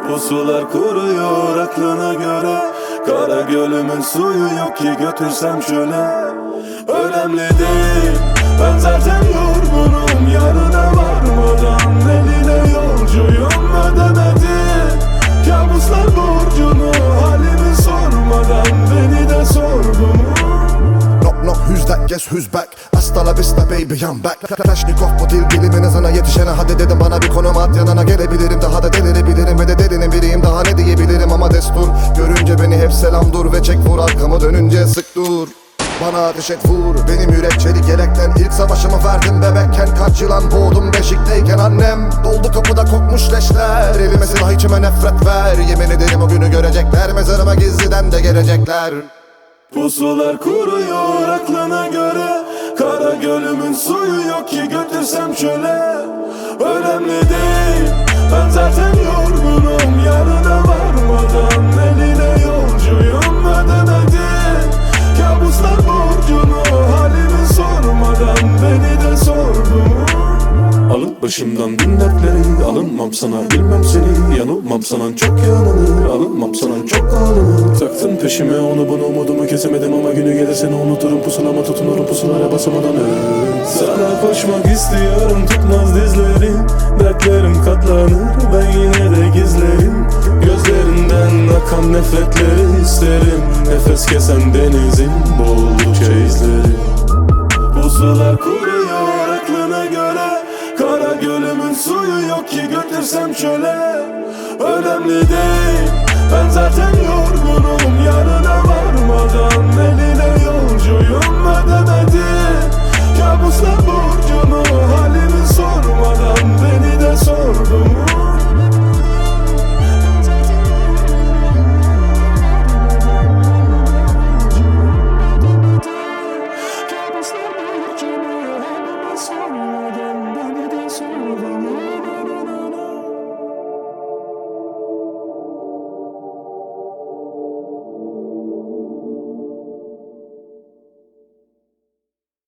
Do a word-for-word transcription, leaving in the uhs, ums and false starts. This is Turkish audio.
Pusular kuruyor aklına göre. Kara gölümün suyu yok ki götürsem çöle. Önemli değil, ben zaten yorgunum. Yarına varmadan eline yolcuyum. Ödemedi kabuslar borcunu, halimi sormadan beni de sordu mu? Knock knock, who's that? Guess who's back? Hasta la vista baby, I'm back. Kalashnikov bu dil bilimin hızına yetişene. Hadi dedim bana bir konum at, yanına gelebilirim. Daha da delirebilirim ve de delinin biriyim. Daha ne diyebilirim ama destur. Görünce beni hep selam dur ve çek vur. Arkamı dönünce sık dur. Bana ateş et vur. Benim yürek çelik yelekten. İlk savaşımı verdim bebekken. Kaç yılan boğdum beşikteyken. Annem doldu kapıda kokmuş leşler. Elime silah, içime nefret ver. Yemin ederim o günü görecekler. Mezarıma gizliden de gelecekler. Pusular kuruyor aklına göre. Kara gölümün suyu yok ki götürsem çöle. Önemli değil, ben zaten yorgunum. Yarına varmadan eline yolcuyum. Ödemedi kabuslar borcunu, halimi sormadan beni de sordu mu? Alıp başımdan bin dertleri, alınmam sana, bilmem seni. Yanılmam sana, çok yanılır. Alınmam sana, çok alınır. Taktım peşime onu bunu, umudumu kesemedim ama günü gelir seni unuturum. Pusulama tutunurum, pusulara basamadan öl. Sana koşmak istiyorum, tutmaz dizlerim. Dertlerim katlanır, ben yine de gizlerim. Gözlerinden akan nefretleri isterim. Nefes kesen denizin boğuldukça izlerim. Pusular kuruyor aklına göre. Kara gölümün suyu yok ki götürsem çöle. Önemli değil, ben zaten yorgunum. Yarına varmadan eline yolcuyum. Ödemedi kabuslar